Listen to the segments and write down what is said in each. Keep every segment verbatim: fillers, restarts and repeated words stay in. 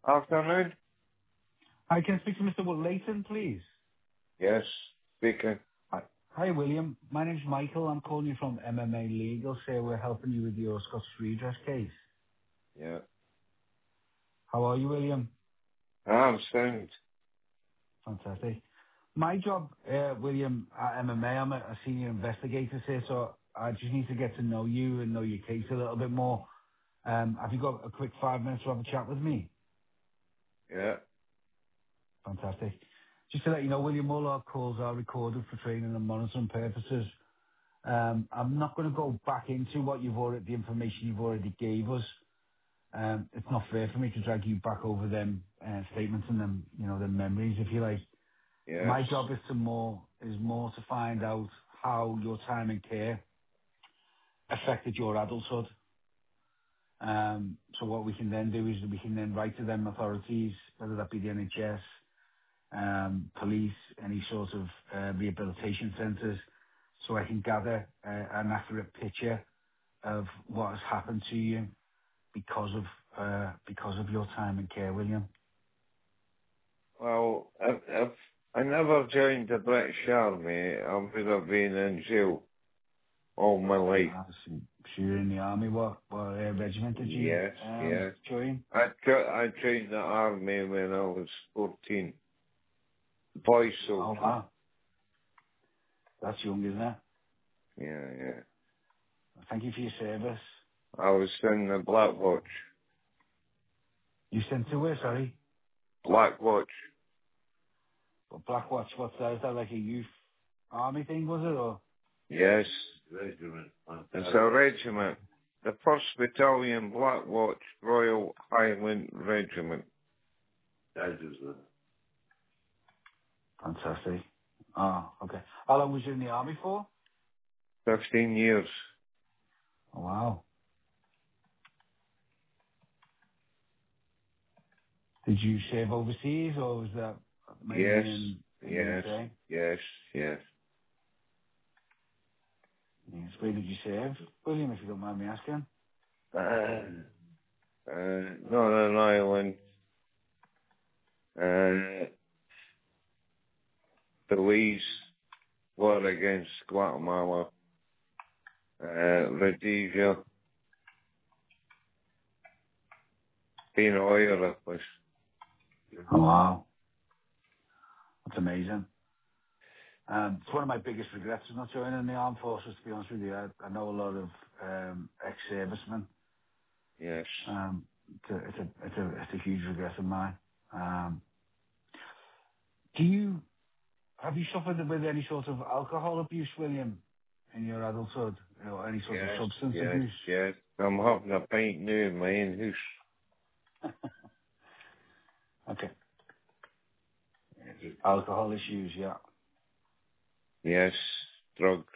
Afternoon? Hi, can I speak to Mister Will Leighton, please? Yes, speaking. Hi. Hi, William. My name's Michael. I'm calling you from M M A Legal. Say we're helping you with your Scottish redress case. Yeah. How are you, William? I'm sound. Fantastic. My job, uh, William, at M M A, I'm a, a senior investigator here, so I just need to get to know you and know your case a little bit more. Um, have you got a quick five minutes to have a chat with me? Yeah. Fantastic. Just to let you know, William, all our calls are recorded for training and monitoring purposes. Um, I'm not going to go back into what you've already, the information you've already gave us. Um, it's not fair for me to drag you back over them uh, statements and them, you know, them memories, if you like. Yes. My job is to more is more to find out how your time in care affected your adulthood. Um, so what we can then do is we can then write to them authorities, whether that be the N H S, um, police, any sort of uh, rehabilitation centres, so I can gather uh, an accurate picture of what has happened to you because of uh, because of your time in care, William. Well, if, if I never joined the British Army, I would have been in jail all my life. Uh, so, so you're in the army. What what uh, regiment did you Yes, um, yes. join? I, jo- I joined the army when I was fourteen. Boy Oh soldier. wow, that's young, isn't it? Yeah, yeah. Thank you for your service. I was in the Black Watch. You sent to where? Sorry, Black Watch. but Black Watch. What's that? Is that like a youth army thing? Was it or? Yes. Regiment. It's a regiment. The first Battalion Black Watch Royal Highland Regiment. That is it. Fantastic. Oh, okay. How long was you in the army for? Fifteen years. Oh wow. Did you serve overseas or was that mainly Yes, in in the yes, U K? yes, yes. Yes. Where did you serve, William? If you don't mind me asking. Uh, uh, Northern Ireland, uh, Belize, war against Guatemala, uh, Rhodesia, been all over the place. Oh wow, that's amazing. Um, it's one of my biggest regrets of not joining the armed forces. To be honest with you, I, I know a lot of um, ex-servicemen. Yes. Um, it's a, it's a it's a it's a huge regret of mine. Um, do you have you suffered with any sort of alcohol abuse, William, in your adulthood, or any sort of Yes, substance yes, abuse? yes. I'm having a pint now in my own house. Okay, alcohol issues, yeah. Yes, drugs.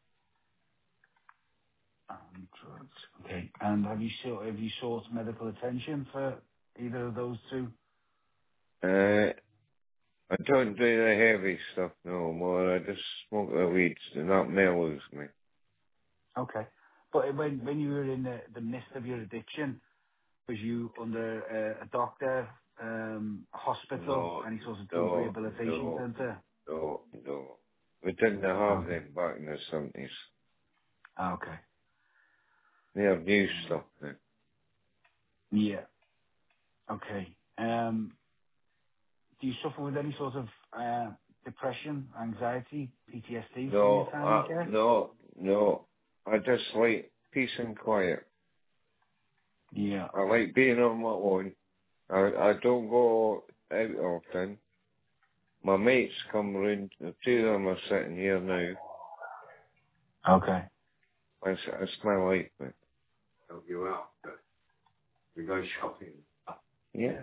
Um, drugs. Okay. And have you sought have you sought medical attention for either of those two? Uh, I don't do the heavy stuff no more. I just smoke the weeds and that mellows me. Okay. But when when you were in the, the midst of your addiction, was you under uh, a doctor, um, a hospital, No, any sort of drug no, rehabilitation no, centre? no, no. We didn't have Okay. them back in the seventies. Okay. They're new Um, stuff now. yeah. Okay. Um, do you suffer with any sort of uh, depression, anxiety, P T S D from your No, time in uh, care? no, no. I just like peace and quiet. Yeah. I like being on my own. I, I don't go out often. My mates come round. The two of them are sitting here now. Okay. It's, it's my life, mate. Help you out. We go shopping. Yeah.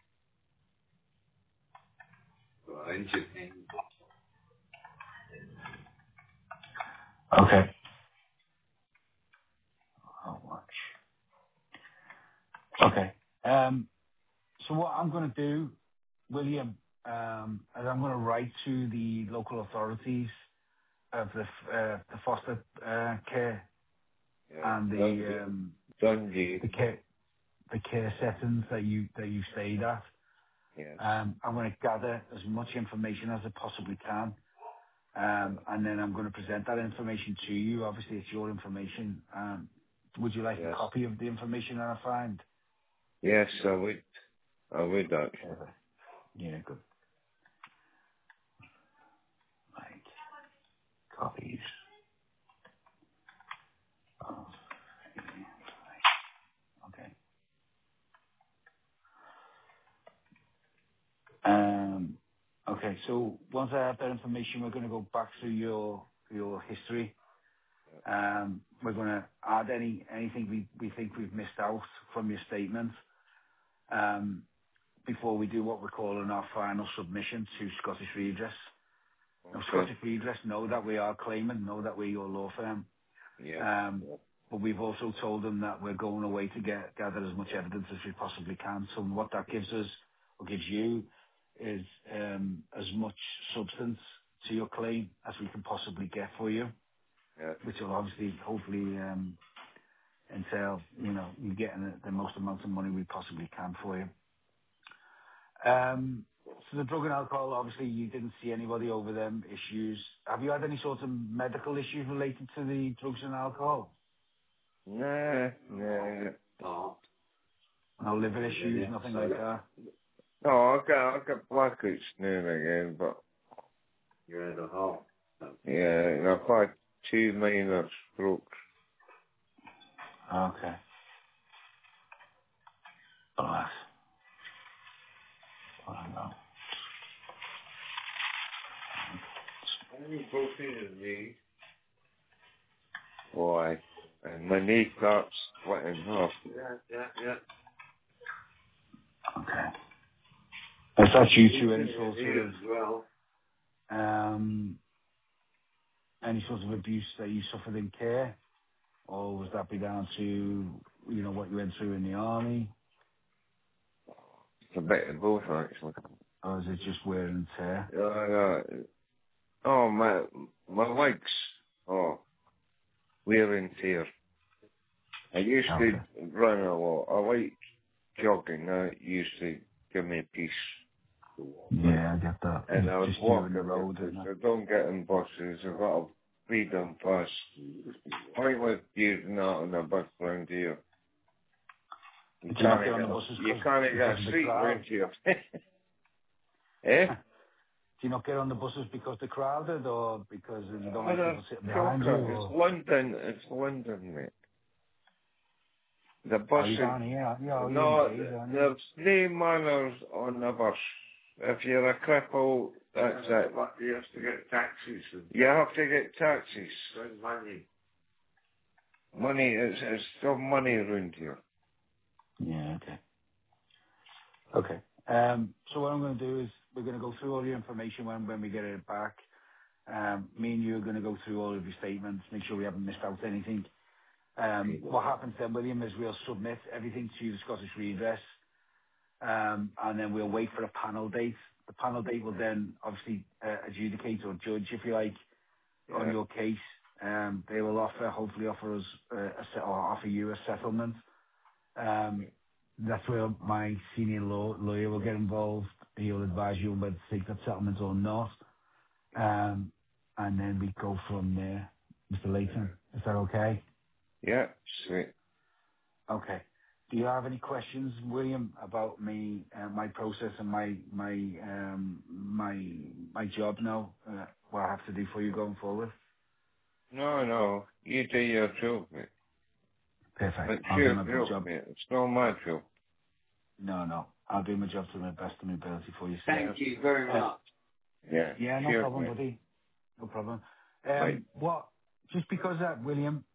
Well, interesting. Okay. How much? Okay. Um, so what I'm going to do, William, um, is I'm going to write to the local authorities of the f- uh, the foster uh, care Yeah. and Dundee. the um, Dundee. the care. the care settings that you that you stayed at. Yes. Um, I'm going to gather as much information as I possibly can, um, and then I'm going to present that information to you. Obviously, it's your information. Um, would you like a Yes. copy of the information that I find? Yes, I would. I would actually. Perfect. Yeah, good. Right. Copies of. Okay. Um, okay. So once I have that information, we're going to go back through your your history. Um, we're going to add any anything we, we think we've missed out from your statement um, before we do what we're calling our final submission to Scottish Redress. Now, Okay. Scottish Redress know that we are claiming, know that we're your law firm, Yeah. um, but we've also told them that we're going away to get gather as much evidence as we possibly can. So what that gives us, or gives you, is um, as much substance to your claim as we can possibly get for you, Yeah. which will obviously, hopefully, um, entail, you know, you getting the, the most amount of money we possibly can for you. Um, so the drug and alcohol, obviously, you didn't see anybody over them issues. Have you had any sort of medical issues related to the drugs and alcohol? Nah, nah. No. No liver issues, nothing like that? No, I got I got blackouts now and again, but you're in the hall. Yeah, and I've had two minor strokes. Okay. Alas. I don't know. How many broken in the knee? Why? And my knee starts splitting off. Yeah, yeah, yeah. Okay. Was that due to any sort Knee of, as well. um, any sort of abuse that you suffered in care? Or was that be down to, you know, what you went through in the army? It's a bit of both, actually. Or is it just wear and tear? Yeah, yeah. Oh, my, my legs. Oh, wear and tear. I used to Okay. run a lot. I like jogging. That used to give me peace. Yeah, I get that. And I It's was just you in the walking road, because isn't it? I don't get in buses. I've got a freedom pass. I like using that on a bus round here. You Do you not can't get on get the a, buses you cause, can't get a because of the seat crowd? round here. Eh? Do you not get on the buses because they're crowded or because you don't Oh, like that's people sitting behind you? chocker. It's Or London. It's London, mate. The are you buses, down here? Aren't you? Oh, you're in no, Bays, aren't you? there's three manners on the bus. If you're a cripple, that's it. You have to get taxis. You have to get taxis. Money. Money, it's, it's still money around here. Yeah, okay. Okay. Um, so what I'm going to do is we're going to go through all your information when, when we get it back. Um, me and you are going to go through all of your statements, make sure we haven't missed out anything. Um, what happens then, William, is we'll submit everything to the Scottish Redress, um, and then we'll wait for a panel date. The panel date will then obviously uh, adjudicate or judge, if you like, on Yeah, your case. Um, they will offer, hopefully offer us uh, a set, or offer you a settlement. Um, that's where my senior law, lawyer will get involved. He'll advise you whether to take that settlement or not. Um, and then we go from there. Mister Layton, is that okay? yeah, sweet. Okay. Do you have any questions, William, about me, uh, my process and my my um, my my job now? Uh, what I have to do for you going forward? No, no, you do your job, mate. Perfect. It's I'll do your my job, job. mate. It's not my job. No, no. I'll do my job to the best of my ability for you, sir. Thank you very Uh, much. Yeah, yeah, no cheers, problem, mate. buddy. No problem. Bye. Um, what? Just because that, William,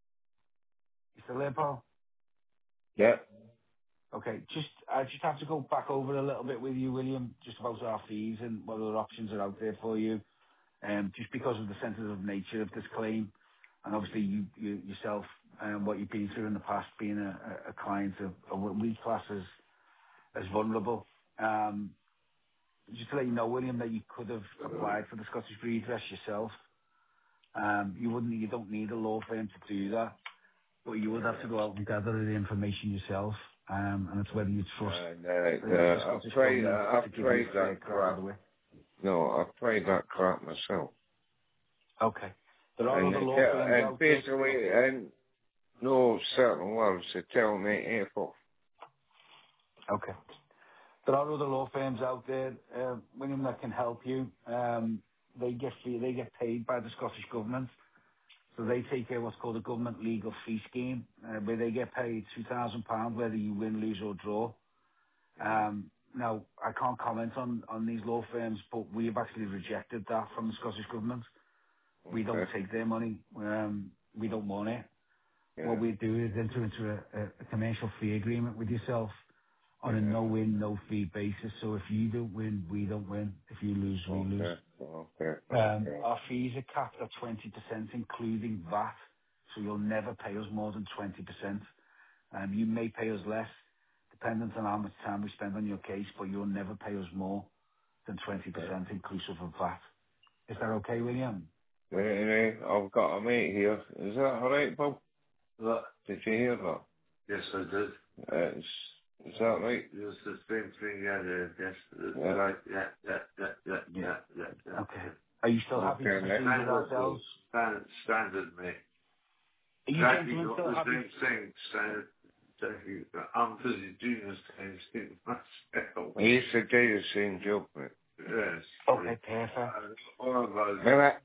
it's a Paul. Yeah, Okay. Just I just have to go back over a little bit with you, William, just about our fees and what other options are out there for you. Um, just because of the sensitive nature of this claim, and obviously you, you yourself, um, what you've been through in the past, being a, a a client of, of what we class as, as vulnerable. Um, just to let you know, William, that you could have applied for the Scottish Redress yourself. Um, you wouldn't, you don't need a law firm to do that, but you would have to go out and gather the information yourself. um, and it's whether you trust And the, uh, the uh, I've Scottish tried, Government uh, to I've give you tried a fair that crack of crap. the whip. No, I've tried that crap myself. Okay. There are And other they law tell, firms and out there. basically, and no certain words, they tell me F off. Okay. There are other law firms out there, uh, William, that can help you. Um, they get fee, they get paid by the Scottish Government. So they take out what's called a government legal fee scheme, uh, where they get paid two thousand pounds whether you win, lose or draw. Yeah. Um, now, I can't comment on, on these law firms, but we've actually rejected that from the Scottish Government. We don't Okay. take their money. Um, we don't want it. What Yeah. we do is enter into a, a, a commercial fee agreement with yourself on a Yeah. no-win, no-fee basis. So if you don't win, we don't win. If you lose, we lose. Okay. Okay. Um, Okay. our fees are capped at twenty percent, including V A T, so you'll never pay us more than twenty percent. Um, you may pay us less, dependent on how much time we spend on your case, but you'll never pay us more than twenty Okay. percent inclusive of V A T. Is that okay, William? Anyway, I've got a mate here. Is that alright, Bob? What? Did you hear that? Yes, I did. Uh, is, is that right? It was the same thing, yeah, yeah, yes. It's yeah. Right, yeah, yeah, yeah, yeah, Yeah. yeah, yeah, yeah. Okay. yeah. Are you still happy to Okay, mate. proceed with Standard, ourselves? standard, standard, mate. Are you Exactly gentlemen got still the happy? same thing, standard. Exactly. I'm busy doing this kind of thing myself. I used to do the same job, mate. Yes. Okay, perfect. Uh, all of those. Minute.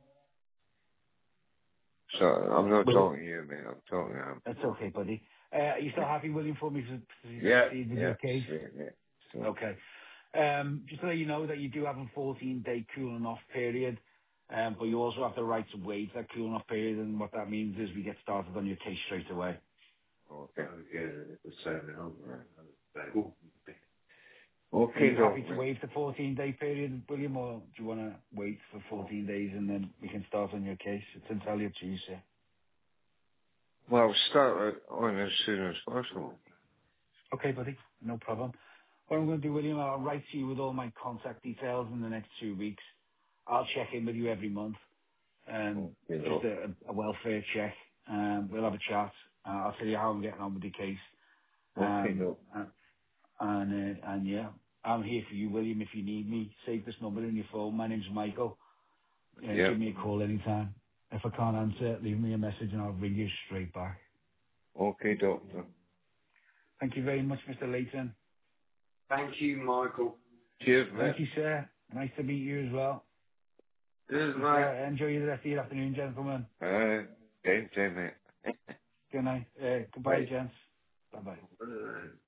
So, I'm not Will, talking to you, mate. I'm talking to him. that's okay, buddy. Uh, are you still happy, William, for me to, to Yeah, proceed with yeah, your case? sweet, yeah. So, Okay. Um, just to let you know that you do have a fourteen-day cooling off period, um, but you also have the right to waive that cooling off period, and what that means is we get started on your case straight away. okay. Yeah, the same, right. Cool. Are Okay, you happy doc, to mate. waive the fourteen-day period, William, or do you want to wait for fourteen days and then we can start on your case? It's entirely up to you, sir. Well, start it on as soon as possible. Okay, buddy. No problem. What I'm going to do, William, I'll write to you with all my contact details in the next two weeks. I'll check in with you every month. Um, Okay, just doc. a, a welfare check. Um, we'll have a chat. Uh, I'll tell you how I'm getting on with the case. Okay, Um, doc. uh, and, uh, and yeah, I'm here for you, William, if you need me. Save this number in your phone. My name's Michael. Uh, Yeah. give me a call anytime. If I can't answer, leave me a message and I'll ring you straight back. Okay, doctor. Thank you very much, Mister Layton. Thank you, Michael. Cheers, mate. Thank you, sir. Nice to meet you as well. Cheers, Just, mate. uh, enjoy the rest of your afternoon, gentlemen. Uh, same, same, mate. Good night. Uh, goodbye, Bye. gents. Bye-bye. Uh,